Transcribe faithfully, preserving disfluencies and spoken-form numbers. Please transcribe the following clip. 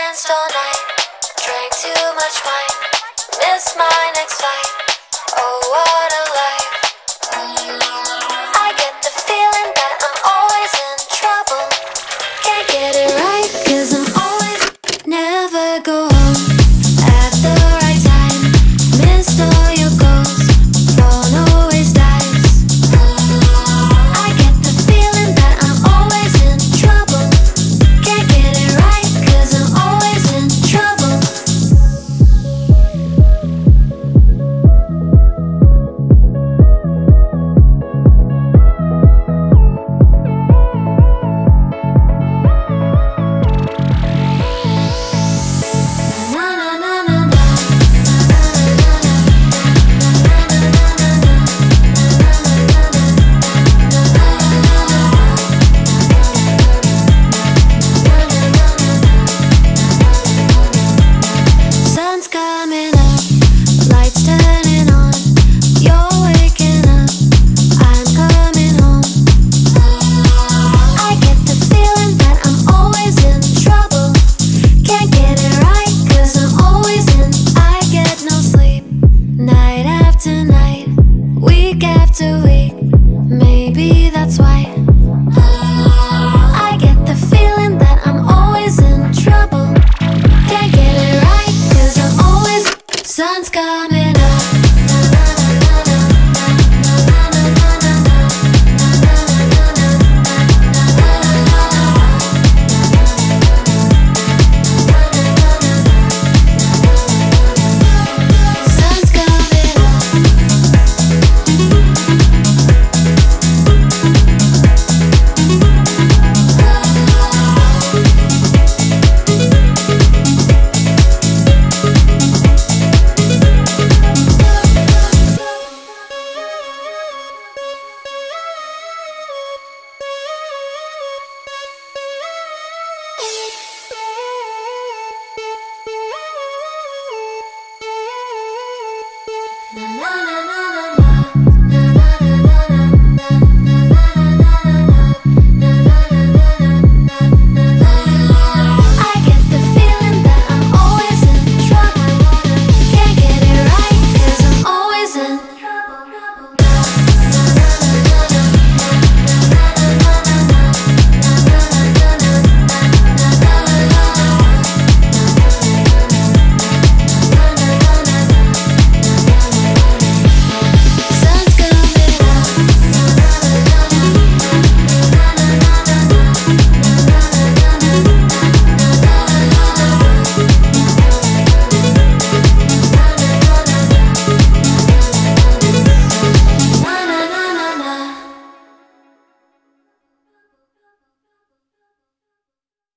danced all night, drank too much wine, missed my next flight. Oh, what a life. I get the feeling that I'm always in trouble. Can't get it right, cause I'm always never go home at the right time. Missed all your goals, phone always dies. I get the feeling that I'm always in trouble. Can't get it right, cause I'm always in trouble. Sun's coming up, lights turning on. You're waking up, I'm coming home. I get the feeling that I'm always in trouble. Can't get it right, cause I'm always in. I get no sleep, night after night, week after week. Maybe that's why